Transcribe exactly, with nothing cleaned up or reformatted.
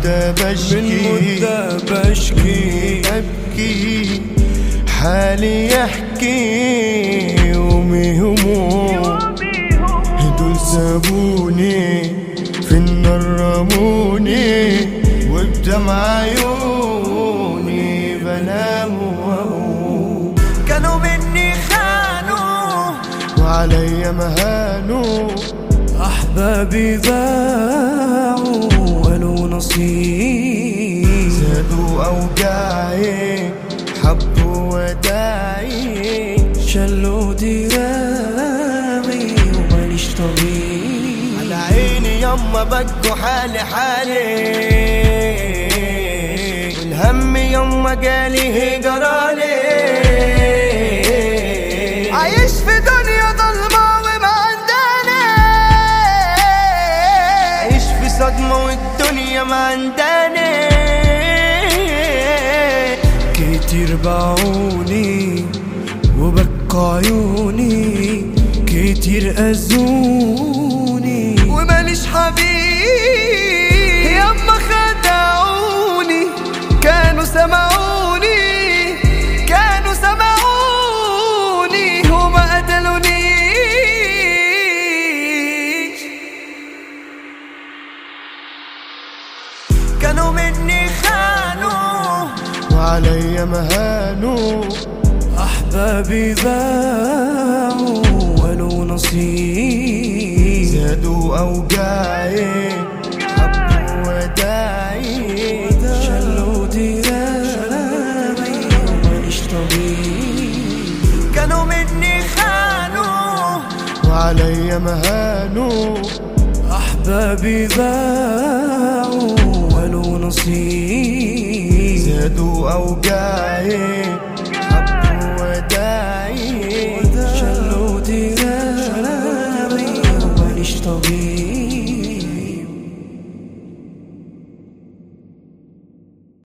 مدة بشكي من مدة بشكي أبكي حالي يحكي يومي هموم هدول سابوني في النار رموني وبدمع عيوني بنام وأقوم. كانوا مني خانوا وعلي مهانوا أحبابي باعوا ولو نصيب زادوا أوجاعي حبوا وداعي شلوا دراعي وماليش طبيب. على عيني يما بدو حالي حالي والهم يما جالي جرالي عايش في دنيا ضلمة وما عندنا عايش في صدمة والدنيا ما عندنا كتير باعوني وبكوا عيوني كتير أذوني وماليش حبيب ياما خدعوني كانوا سمعوني كانوا سمعوني وما قتلونيش. كانوا مني خانوا وعلي مهانوا أحبابي باعوا ولو نصيب زادوا أوجاعي حبوا وداعي شلوا دراعي وماليش طبيب. كانوا مني خانوا وعلي مهانوا أحبابي باعوا ولو نصيب زادوا أوجاعي